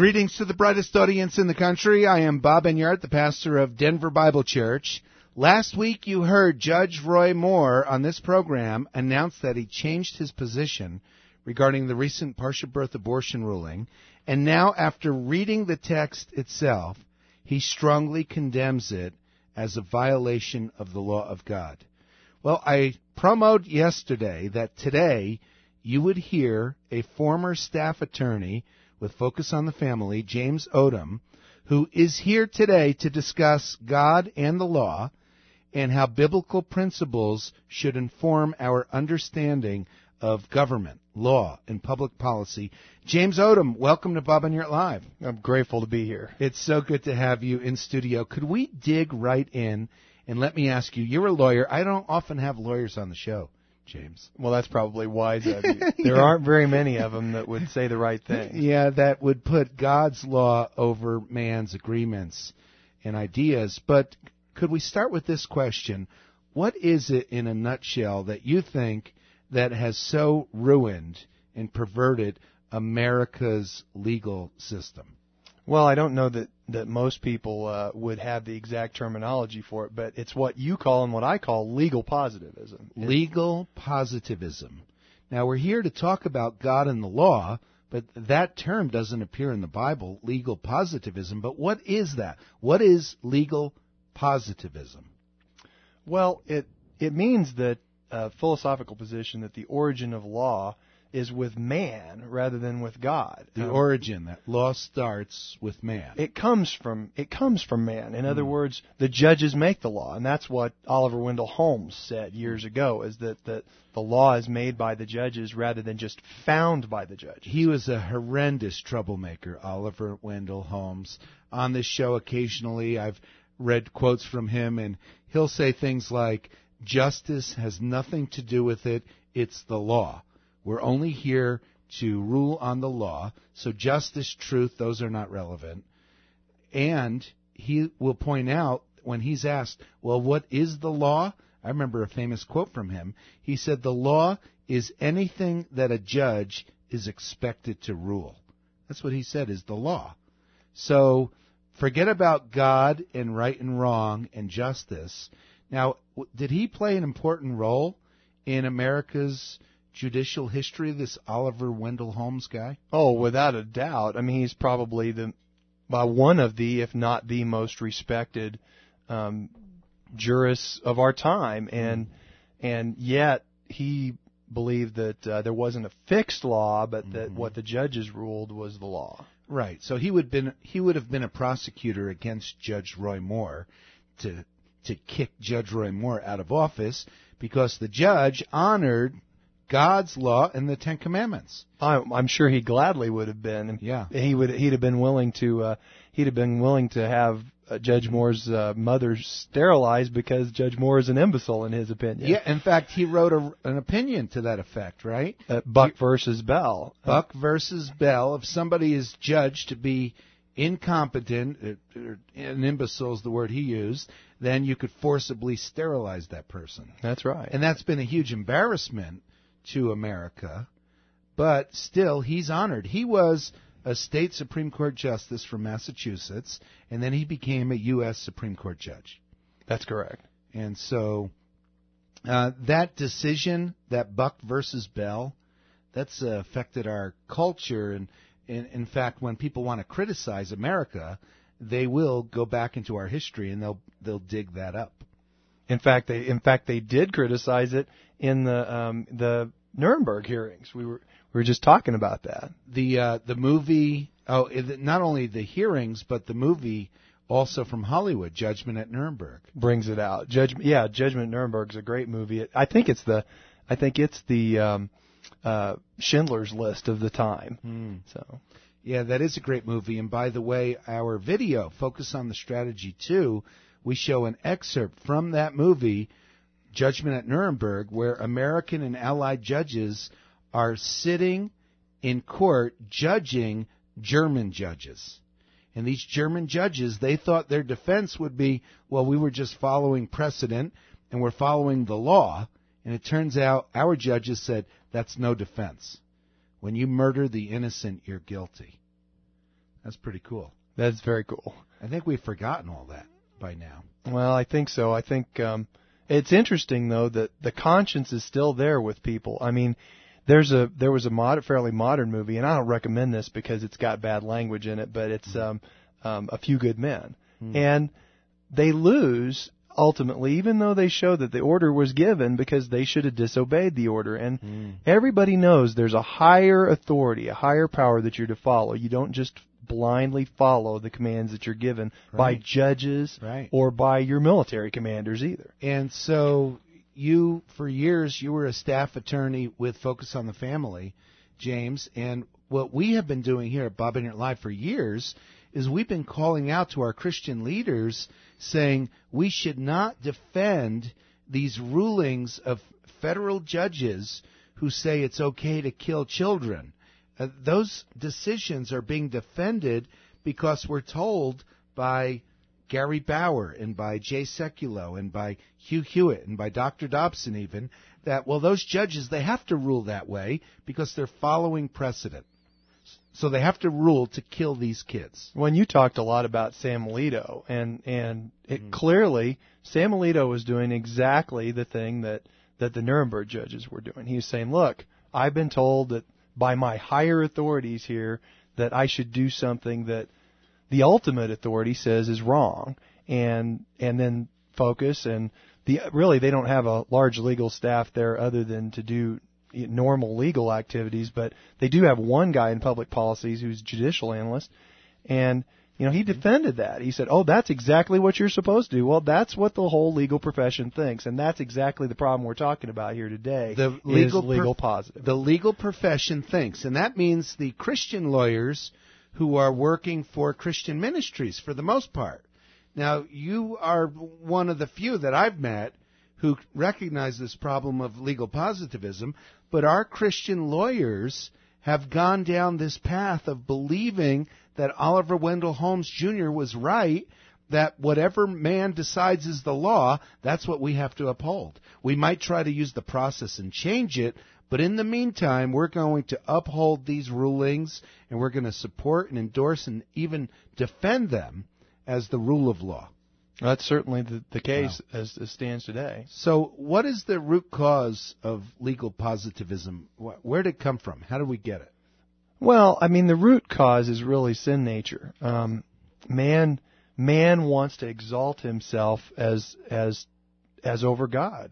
Greetings to the brightest audience in the country. I am Bob Enyart, the pastor of Denver Bible Church. Last week you heard Judge Roy Moore on this program announce that he changed his position regarding the recent partial birth abortion ruling. And now, after reading the text itself, he strongly condemns it as a violation of the law of God. Well, I promoted yesterday that today you would hear a former staff attorney with Focus on the Family, James Odom, who is here today to discuss God and the law and how biblical principles should inform our understanding of government, law, and public policy. James Odom, welcome to Bob Enyart Live. I'm grateful to be here. It's so good to have you in studio. Could we dig right in and let me ask you, you're a lawyer. I don't often have lawyers on the show, James. Well, that's probably wise of you. There aren't very many of them that would say the right thing. Yeah, that would put God's law over man's agreements and ideas. But could we start with this question? What is it in a nutshell that you think that has so ruined and perverted America's legal system? Well, I don't know that most people would have the exact terminology for it, but it's what you call and what I call legal positivism. Legal positivism. Now, we're here to talk about God and the law, but that term doesn't appear in the Bible, legal positivism. But what is that? What is legal positivism? Well, it means that philosophical position that the origin of law is with man rather than with God. The origin, that law starts with man. It comes from man. In other words, the judges make the law, and that's what Oliver Wendell Holmes said years ago, is that the law is made by the judges rather than just found by the judges. He was a horrendous troublemaker, Oliver Wendell Holmes. On this show occasionally I've read quotes from him, and he'll say things like, justice has nothing to do with it, it's the law. We're only here to rule on the law, so justice, truth, those are not relevant. And he will point out, when he's asked, well, what is the law? I remember a famous quote from him. He said, the law is anything that a judge is expected to rule. That's what he said is the law. So forget about God and right and wrong and justice. Now, did he play an important role in America's judicial history, this Oliver Wendell Holmes guy? Oh, without a doubt. I mean, he's probably one of the, if not the most respected jurists of our time, and yet he believed that there wasn't a fixed law, but that what the judges ruled was the law. Right. So he would have been a prosecutor against Judge Roy Moore to kick Judge Roy Moore out of office because the judge honored God's law and the Ten Commandments. I'm sure he gladly would have been. Yeah, he'd have been willing to. He'd have been willing to have Judge Moore's mother sterilized because Judge Moore is an imbecile in his opinion. Yeah, in fact, he wrote an opinion to that effect, right? Buck versus Bell. Buck versus Bell. If somebody is judged to be incompetent, an imbecile is the word he used, then you could forcibly sterilize that person. That's right. And that's been a huge embarrassment to America, but still he's honored. He was a state Supreme Court justice from Massachusetts, and then he became a U.S. Supreme Court judge. That's correct. And so that decision, that Buck versus Bell, that's affected our culture. And in fact, when people want to criticize America, they will go back into our history and they'll dig that up. In fact, they did criticize it in the Nuremberg hearings. We were just talking about that. The movie. Not only the hearings, but the movie also from Hollywood, Judgment at Nuremberg, brings it out. Judgment at Nuremberg is a great movie. I think it's the Schindler's List of the time. So. Yeah, that is a great movie. And by the way, our video, Focus on the Strategy 2, we show an excerpt from that movie, Judgment at Nuremberg, where American and Allied judges are sitting in court judging German judges. And these German judges, they thought their defense would be, well, we were just following precedent and we're following the law. And it turns out our judges said, that's no defense. When you murder the innocent, you're guilty. That's pretty cool. That's very cool. I think we've forgotten all that by now. Well, I think so. I think it's interesting, though, that the conscience is still there with people. I mean, there was a fairly modern movie, and I don't recommend this because it's got bad language in it, but it's A Few Good Men. And they lose, ultimately, even though they show that the order was given because they should have disobeyed the order. And everybody knows there's a higher authority, a higher power that you're to follow. You don't just blindly follow the commands that you're given by judges or by your military commanders either. And so for years, you were a staff attorney with Focus on the Family, James, and what we have been doing here at Bob Inert Live for years is we've been calling out to our Christian leaders saying we should not defend these rulings of federal judges who say it's okay to kill children. Those decisions are being defended because we're told by Gary Bauer and by Jay Sekulow and by Hugh Hewitt and by Dr. Dobson even, that, well, those judges, they have to rule that way because they're following precedent. So they have to rule to kill these kids. When you talked a lot about Sam Alito, and it clearly, Sam Alito was doing exactly the thing that the Nuremberg judges were doing. He was saying, look, I've been told that by my higher authorities here that I should do something that the ultimate authority says is wrong, and then Focus and really they don't have a large legal staff there other than to do normal legal activities, but they do have one guy in public policies who's a judicial analyst, and he defended that. He said, "Oh, that's exactly what you're supposed to do." Well, that's what the whole legal profession thinks, and that's exactly the problem we're talking about here today. The legal positive. The legal profession thinks, and that means the Christian lawyers who are working for Christian ministries for the most part. Now, you are one of the few that I've met who recognize this problem of legal positivism, but our Christian lawyers have gone down this path of believing that Oliver Wendell Holmes Jr. was right, that whatever man decides is the law, that's what we have to uphold. We might try to use the process and change it, but in the meantime, we're going to uphold these rulings, and we're going to support and endorse and even defend them as the rule of law. That's certainly the case as it stands today. So what is the root cause of legal positivism? Where did it come from? How did we get it? Well, I mean, the root cause is really sin nature. Man wants to exalt himself as over God.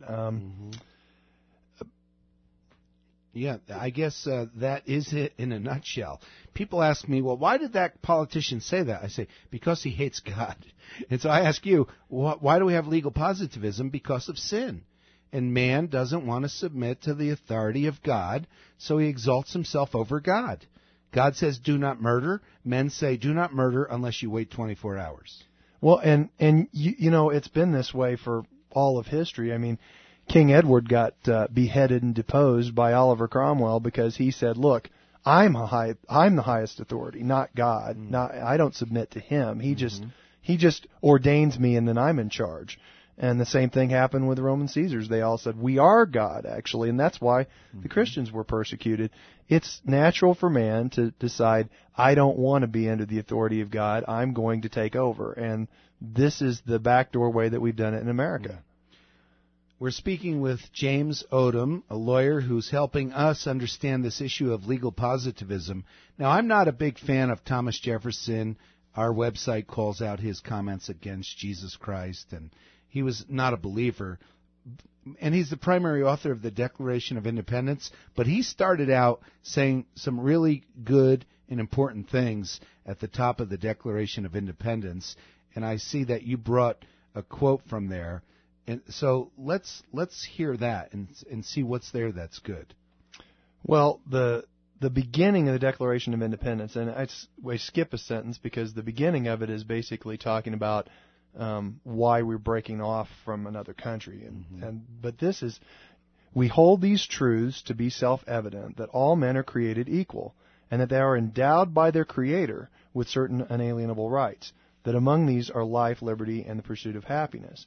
Yeah, I guess that is it in a nutshell. People ask me, well, why did that politician say that? I say, because he hates God. And so I ask you, why do we have legal positivism? Because of sin. And man doesn't want to submit to the authority of God, so he exalts himself over God. God says, do not murder. Men say, do not murder unless you wait 24 hours. Well, and it's been this way for all of history. I mean, King Edward got beheaded and deposed by Oliver Cromwell because he said, "Look, I'm the highest authority, not God. I don't submit to him. He just ordains me, and then I'm in charge." And the same thing happened with the Roman Caesars. They all said, "We are God, actually," and that's why the Christians were persecuted. It's natural for man to decide, "I don't want to be under the authority of God. I'm going to take over," and this is the backdoor way that we've done it in America. We're speaking with James Odom, a lawyer who's helping us understand this issue of legal positivism. Now, I'm not a big fan of Thomas Jefferson. Our website calls out his comments against Jesus Christ, and he was not a believer. And he's the primary author of the Declaration of Independence, but he started out saying some really good and important things at the top of the Declaration of Independence, and I see that you brought a quote from there. And so let's hear that and see what's there that's good. Well, the beginning of the Declaration of Independence, and I skip a sentence because the beginning of it is basically talking about why we're breaking off from another country. But this is, we hold these truths to be self-evident, that all men are created equal, and that they are endowed by their Creator with certain unalienable rights, that among these are life, liberty, and the pursuit of happiness.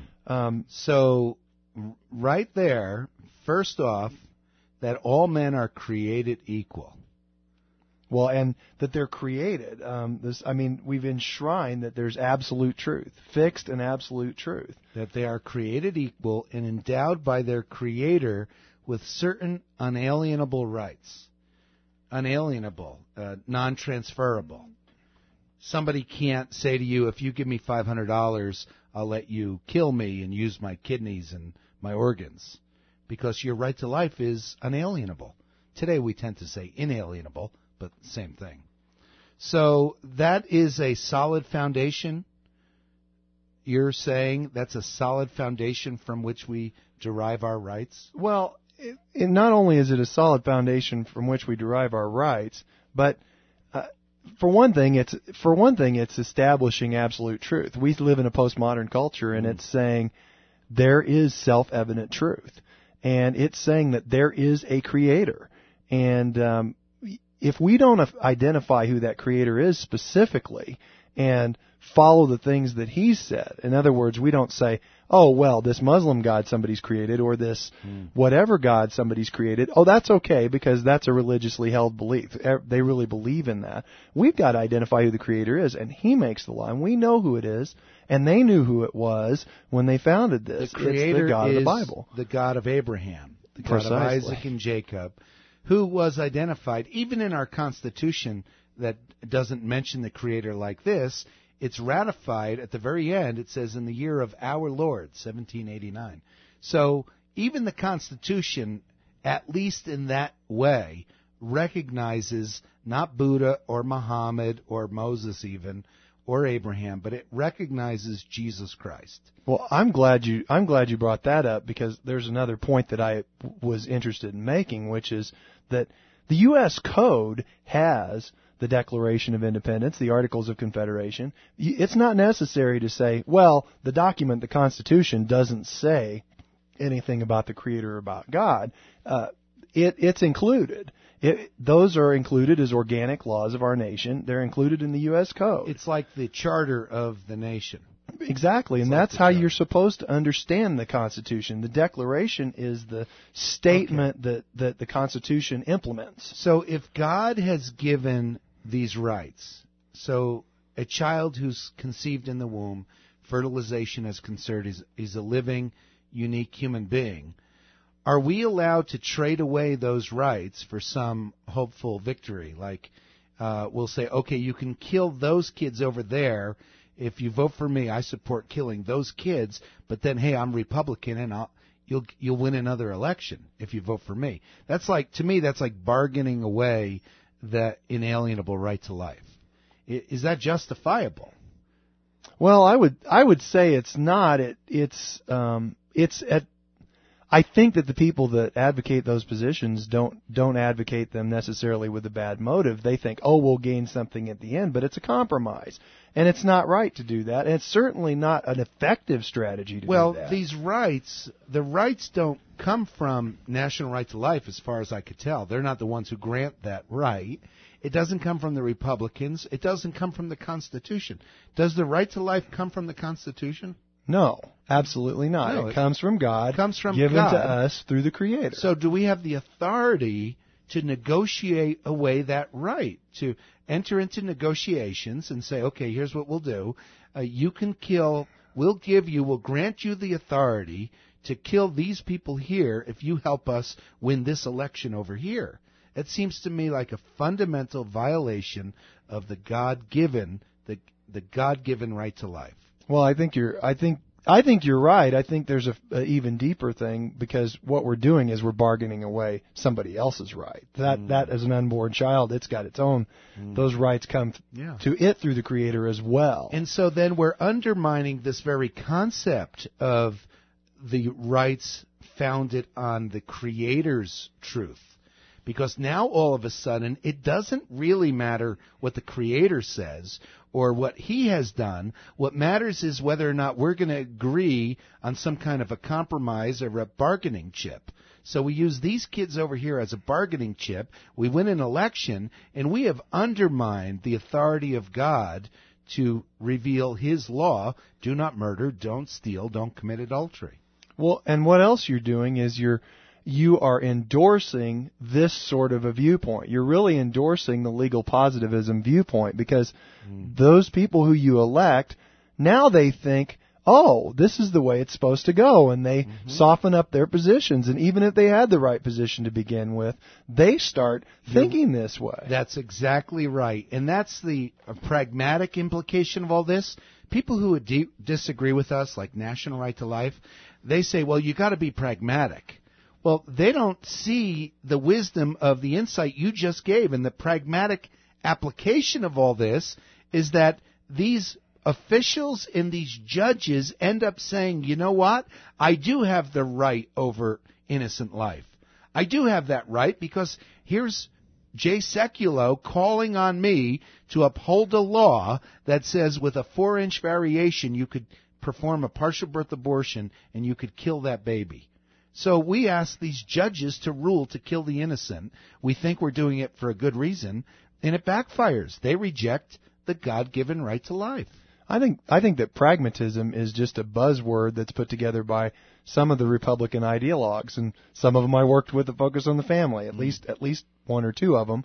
So right there, first off, that all men are created equal. Well, and that they're created. We've enshrined that there's absolute truth, fixed and absolute truth. That they are created equal and endowed by their Creator with certain unalienable rights. Unalienable, non-transferable. Somebody can't say to you, if you give me $500, I'll let you kill me and use my kidneys and my organs. Because your right to life is unalienable. Today we tend to say inalienable, but same thing. So that is a solid foundation. You're saying that's a solid foundation from which we derive our rights? Well, not only is it a solid foundation from which we derive our rights, but for one thing, it's establishing absolute truth. We live in a postmodern culture, and it's saying there is self-evident truth, and it's saying that there is a creator. And if we don't identify who that creator is specifically and follow the things that he said, in other words, we don't say, oh, well, this Muslim God somebody's created or this whatever God somebody's created, oh, that's okay because that's a religiously held belief. They really believe in that. We've got to identify who the creator is, and he makes the law, and we know who it is, and they knew who it was when they founded this. The creator it's the God is of the Bible. The God of Abraham, the God Precisely. of Isaac and Jacob, who was identified, even in our Constitution that doesn't mention the creator like this, it's ratified at the very end. It says in the year of our Lord, 1789. So even the Constitution, at least in that way, recognizes not Buddha or Muhammad or Moses even or Abraham, but it recognizes Jesus Christ. Well, I'm glad you brought that up because there's another point that I was interested in making, which is that the U.S. Code has the Declaration of Independence, the Articles of Confederation. It's not necessary to say, well, the document, the Constitution, doesn't say anything about the Creator or about God. It's included. Those are included as organic laws of our nation. They're included in the U.S. Code. It's like the charter of the nation. Exactly, and that's how you're supposed to understand the Constitution. The Declaration is the statement that the Constitution implements. So if God has given these rights, so a child who's conceived in the womb, fertilization is concerned, is a living, unique human being, are we allowed to trade away those rights for some hopeful victory? Like we'll say, okay, you can kill those kids over there. If you vote for me, I support killing those kids. But then, hey, I'm Republican, and you'll win another election if you vote for me. That's like, to me, that's like bargaining away that inalienable right to life. Is that justifiable? Well, I would say it's not. I think that the people that advocate those positions don't advocate them necessarily with a bad motive. They think, oh, we'll gain something at the end, but it's a compromise. And it's not right to do that. And it's certainly not an effective strategy to do that. Well, these rights, the rights don't come from National Right to Life as far as I could tell. They're not the ones who grant that right. It doesn't come from the Republicans. It doesn't come from the Constitution. Does the right to life come from the Constitution? No, absolutely not. No, it comes from God, comes from given God. to us through the Creator. So do we have the authority to negotiate away that right, to enter into negotiations and say, okay, here's what we'll do. You can kill, we'll grant you the authority to kill these people here if you help us win this election over here. It seems to me like a fundamental violation of the God-given right to life. Well, I think you're right. I think there's a even deeper thing because what we're doing is we're bargaining away somebody else's right. That as an unborn child, it's got its own. Those rights come to it through the Creator as well. And so then we're undermining this very concept of the rights founded on the Creator's truth. Because now all of a sudden it doesn't really matter what the Creator says or what He has done. What matters is whether or not we're going to agree on some kind of a compromise or a bargaining chip. So we use these kids over here as a bargaining chip. We win an election, and we have undermined the authority of God to reveal His law. Do not murder, don't steal, don't commit adultery. Well, and what else you're doing is you're you are endorsing this sort of a viewpoint. You're really endorsing the legal positivism viewpoint because those people who you elect, now they think, oh, this is the way it's supposed to go, and they soften up their positions. And even if they had the right position to begin with, they start thinking this way. That's exactly right. And that's the pragmatic implication of all this. People who would disagree with us, like National Right to Life, they say, well, you got to be pragmatic. Well, they don't see the wisdom of the insight you just gave. And the pragmatic application of all this is that these officials and these judges end up saying, you know what? I do have the right over innocent life. I do have that right because here's Jay Sekulow calling on me to uphold a law that says with a 4-inch variation you could perform a partial birth abortion and you could kill that baby. So we ask these judges to rule to kill the innocent. We think we're doing it for a good reason, and it backfires. They reject the God-given right to life. I think that pragmatism is just a buzzword that's put together by some of the Republican ideologues, and some of them I worked with that focus on the family, at least one or two of them.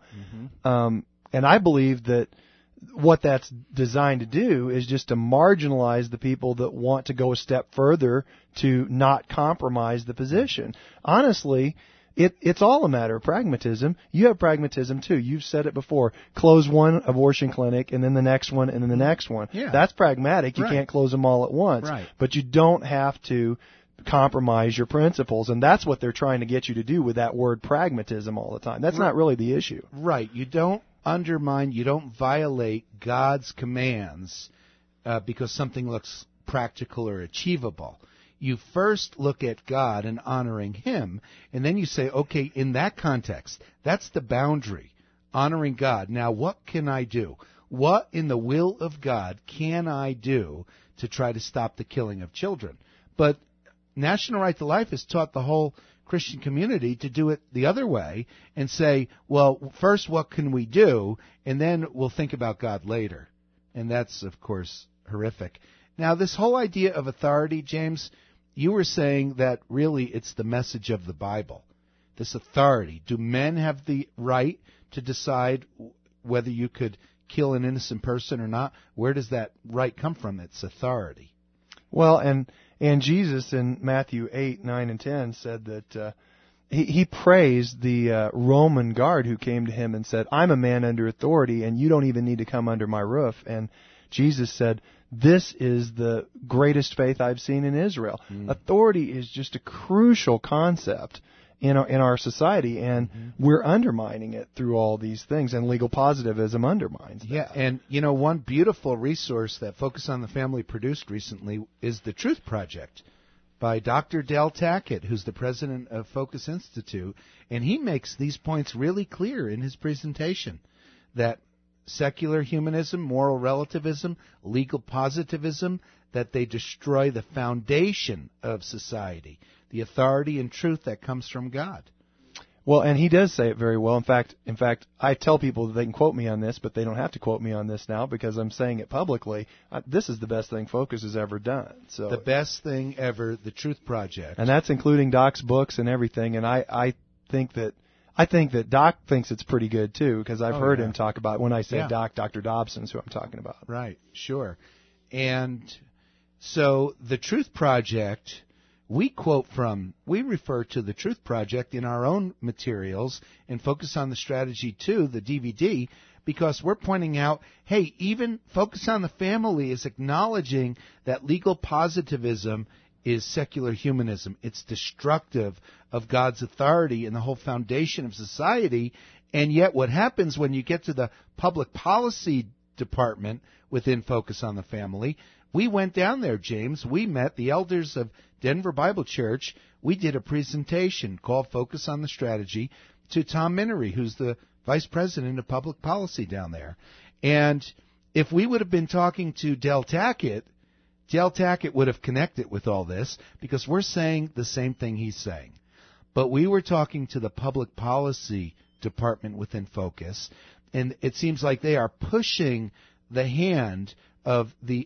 And I believe that what that's designed to do is just to marginalize the people that want to go a step further to not compromise the position. Honestly, it's all a matter of pragmatism. You have pragmatism too. You've said it before. Close one abortion clinic and then the next one and then the next one. Yeah. That's pragmatic. You can't close them all at once. Right. But you don't have to compromise your principles, and that's what they're trying to get you to do with that word pragmatism all the time. That's not really the issue. Right. You don't undermine, you don't violate God's commands because something looks practical or achievable. You first look at God and honoring Him, and then you say, okay, in that context, that's the boundary, honoring God. Now, what can I do? What in the will of God can I do to try to stop the killing of children? But National Right to Life has taught the whole Christian community to do it the other way and say, well, first, what can we do? And then we'll think about God later. And that's, of course, horrific. Now, this whole idea of authority, James, you were saying that really it's the message of the Bible, this authority. Do men have the right to decide whether you could kill an innocent person or not? Where does that right come from? It's authority. Well, and Jesus in Matthew 8, 9, and 10 said that he praised the Roman guard who came to him and said, I'm a man under authority, and you don't even need to come under my roof. And Jesus said, this is the greatest faith I've seen in Israel. Authority is just a crucial concept in our society, and we're undermining it through all these things, and legal positivism undermines that. Yeah, and one beautiful resource that Focus on the Family produced recently is the Truth Project by Dr. Del Tackett, who's the president of Focus Institute, and he makes these points really clear in his presentation, that secular humanism, moral relativism, legal positivism, that they destroy the foundation of society, the authority and truth that comes from God. Well, and he does say it very well. In fact, I tell people that they can quote me on this, but they don't have to quote me on this now because I'm saying it publicly. This is the best thing Focus has ever done. So the best thing ever, the Truth Project. And that's including Doc's books and everything. And I think that Doc thinks it's pretty good too, because I've heard him talk about it. When I say Doc, Dr. Dobson's who I'm talking about. Right, sure. And so the Truth Project, we refer to the Truth Project in our own materials and Focus on the Strategy 2, the DVD, because we're pointing out, hey, even Focus on the Family is acknowledging that legal positivism is secular humanism. It's destructive of God's authority and the whole foundation of society. And yet what happens when you get to the public policy department within Focus on the Family, we went down there, James. We met the elders of Denver Bible Church. We did a presentation called Focus on the Strategy to Tom Minery, who's the vice president of public policy down there. And if we would have been talking to Del Tackett would have connected with all this because we're saying the same thing he's saying. But we were talking to the public policy department within Focus, and it seems like they are pushing the hand of the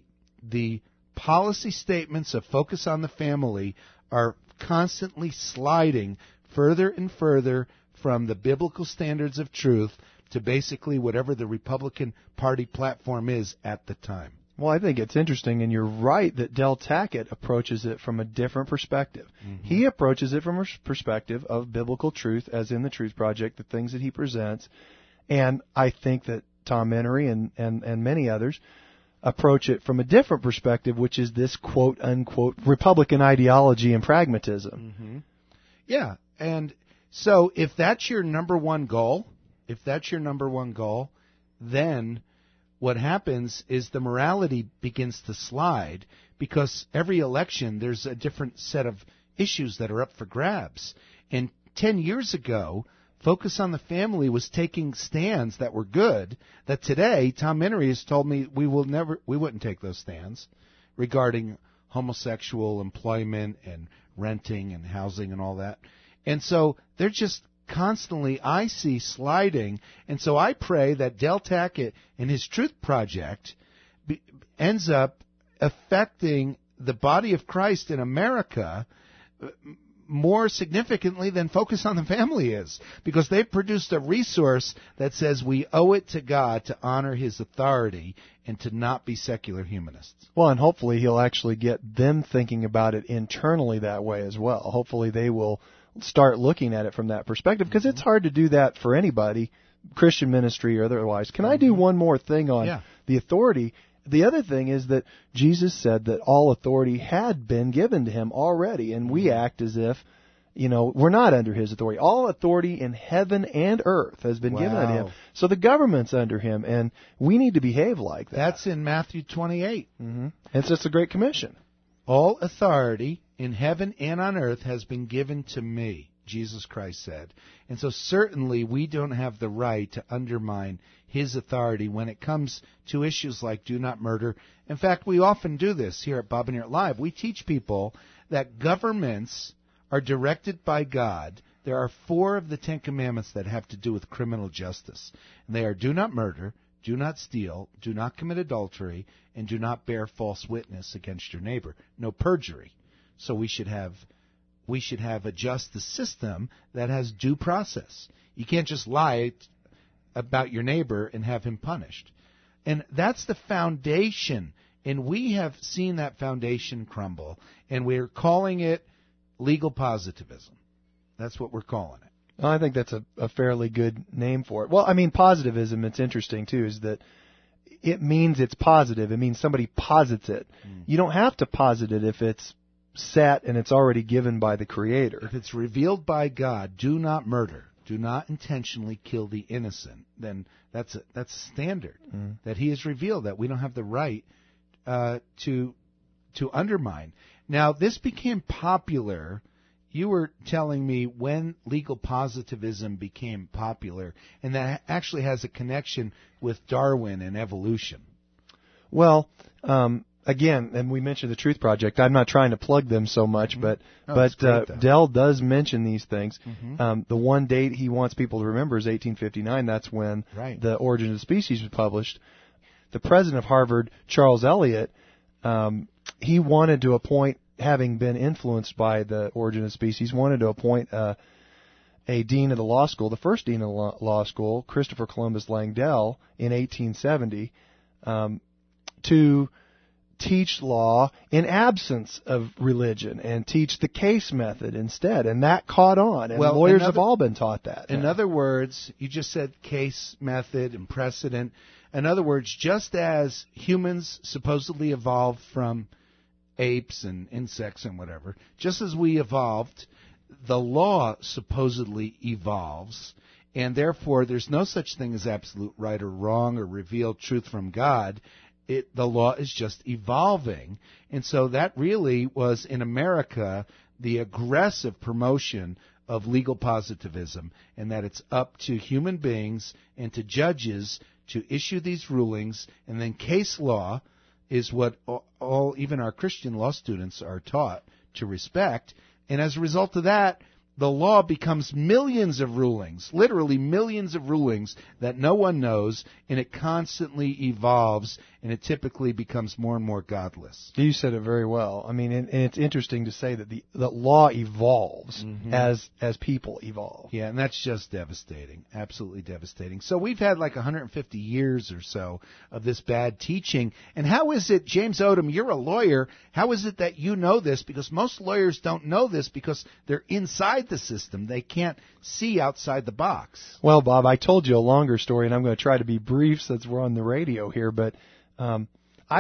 policy statements of Focus on the Family are constantly sliding further and further from the biblical standards of truth to basically whatever the Republican Party platform is at the time. Well, I think it's interesting, and you're right that Del Tackett approaches it from a different perspective. Mm-hmm. He approaches it from a perspective of biblical truth, as in the Truth Project, the things that he presents. And I think that Tom Menery and many others approach it from a different perspective, which is this quote-unquote Republican ideology and pragmatism. Mm-hmm. Yeah, and so if that's your number one goal, then what happens is the morality begins to slide, because every election there's a different set of issues that are up for grabs. And 10 years ago, Focus on the Family was taking stands that were good, that today Tom Menery has told me we wouldn't take those stands regarding homosexual employment and renting and housing and all that. And so they're just constantly, I see, sliding. And so I pray that Del Tackett and his Truth Project ends up affecting the body of Christ in America more significantly than Focus on the Family is, because they've produced a resource that says we owe it to God to honor his authority and to not be secular humanists. Well, and hopefully he'll actually get them thinking about it internally that way as well. Hopefully they will start looking at it from that perspective, because it's hard to do that for anybody, Christian ministry or otherwise. Can I do one more thing on the authority? The other thing is that Jesus said that all authority had been given to him already, and we act as if, we're not under his authority. All authority in heaven and earth has been given to him. So the government's under him, and we need to behave like that. That's in Matthew 28. Mm-hmm. It's just a great commission. All authority in heaven and on earth has been given to me, Jesus Christ said. And so certainly we don't have the right to undermine his authority when it comes to issues like do not murder. In fact, we often do this here at Bob and Eric Live. We teach people that governments are directed by God. There are 4 of the 10 commandments that have to do with criminal justice. And they are do not murder, do not steal, do not commit adultery, and do not bear false witness against your neighbor. No perjury. So we should have a justice system that has due process. You can't just lie about your neighbor and have him punished. And that's the foundation. And we have seen that foundation crumble. And we're calling it legal positivism. That's what we're calling it. Well, I think that's a fairly good name for it. Well, I mean, positivism, it's interesting, too, is that it means it's positive. It means somebody posits it. You don't have to posit it if it's set and it's already given by the Creator. If it's revealed by God, do not murder, do not intentionally kill the innocent, then that's a standard that he has revealed that we don't have the right to undermine. Now, this became popular. You were telling me when legal positivism became popular, and that actually has a connection with Darwin and evolution. Well, again, and we mentioned the Truth Project. I'm not trying to plug them so much, but Del does mention these things. The one date he wants people to remember is 1859. That's when The Origin of the Species was published. The president of Harvard, Charles Eliot, he wanted to appoint, having been influenced by The Origin of the Species, wanted to appoint a dean of the law school, the first dean of the law school, Christopher Columbus Langdell, in 1870, to teach law in absence of religion and teach the case method instead. And that caught on, and lawyers have all been taught that. In other words, you just said case method and precedent. In other words, just as humans supposedly evolved from apes and insects and whatever, just as we evolved, the law supposedly evolves, and therefore there's no such thing as absolute right or wrong or revealed truth from God. The law is just evolving. And so that really was, in America, the aggressive promotion of legal positivism, and that it's up to human beings and to judges to issue these rulings, and then case law is what even our Christian law students are taught to respect. And as a result of that, the law becomes millions of rulings, literally millions of rulings that no one knows, and it constantly evolves, and it typically becomes more and more godless. You said it very well. I mean, and it's interesting to say that the law evolves as people evolve. Yeah, and that's just devastating, absolutely devastating. So we've had like 150 years or so of this bad teaching. And how is it, James Odom, you're a lawyer, how is it that you know this? Because most lawyers don't know this because they're inside the system. They can't see outside the box. Well, Bob, I told you a longer story, and I'm going to try to be brief since we're on the radio here, but I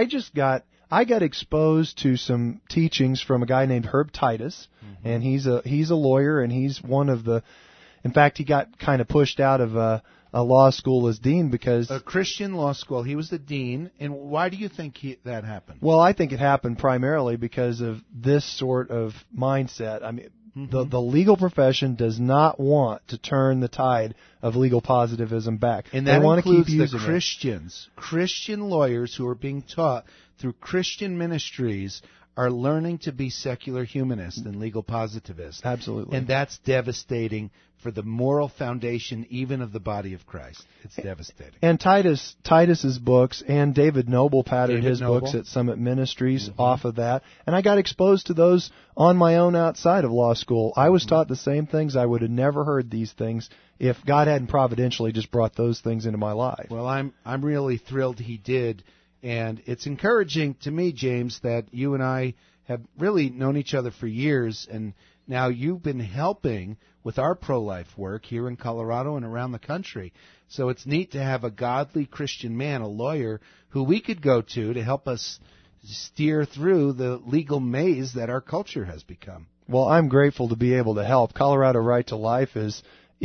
got exposed to some teachings from a guy named Herb Titus, and he's a lawyer, and he's one of the. In fact, he got kind of pushed out of a law school as dean because a Christian law school. He was the dean, and why do you think that happened? Well, I think it happened primarily because of this sort of mindset. I mean, the legal profession does not want to turn the tide of legal positivism back. And that includes the Christians. Christian lawyers who are being taught through Christian ministries are learning to be secular humanists and legal positivists. Absolutely. And that's devastating for the moral foundation even of the body of Christ. It's devastating. And Titus's books and David Noble patterned his books at Summit Ministries off of that. And I got exposed to those on my own outside of law school. I was taught the same things. I would have never heard these things if God hadn't providentially just brought those things into my life. Well, I'm really thrilled he did. And it's encouraging to me, James, that you and I have really known each other for years, and now you've been helping with our pro-life work here in Colorado and around the country. So it's neat to have a godly Christian man, a lawyer, who we could go to help us steer through the legal maze that our culture has become. Well, I'm grateful to be able to help. Colorado Right to Life is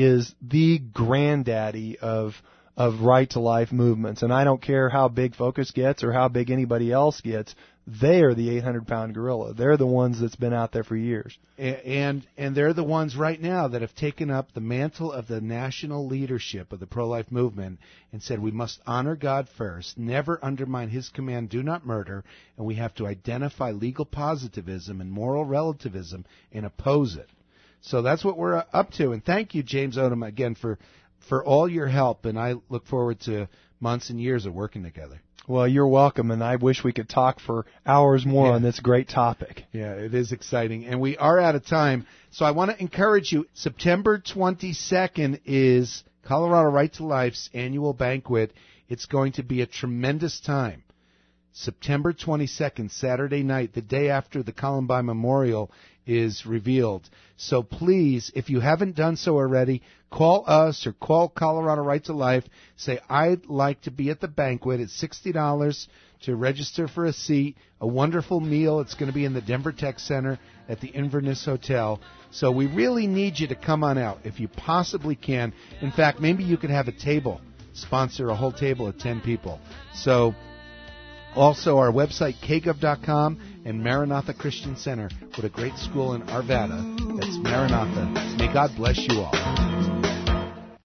the granddaddy of right to life movements, and I don't care how big Focus gets or how big anybody else gets. They are the 800-pound gorilla. They're the ones that's been out there for years, and they're the ones right now that have taken up the mantle of the national leadership of the pro-life movement and said we must honor God first, never undermine His command, do not murder, and we have to identify legal positivism and moral relativism and oppose it. So that's what we're up to. And thank you, James Odom, again for all your help, and I look forward to months and years of working together. Well, you're welcome, and I wish we could talk for hours more on this great topic. Yeah, it is exciting, and we are out of time, so I want to encourage you. September 22nd is Colorado Right to Life's annual banquet. It's going to be a tremendous time. September 22nd, Saturday night, the day after the Columbine Memorial is revealed. So please, if you haven't done so already, call us or call Colorado Right to Life. Say, I'd like to be at the banquet. It's $60 to register for a seat. A wonderful meal. It's going to be in the Denver Tech Center at the Inverness Hotel. So we really need you to come on out if you possibly can. In fact, maybe you could have a table, sponsor a whole table of 10 people. So also, our website, kgov.com, and Maranatha Christian Center. What a great school in Arvada. That's Maranatha. May God bless you all.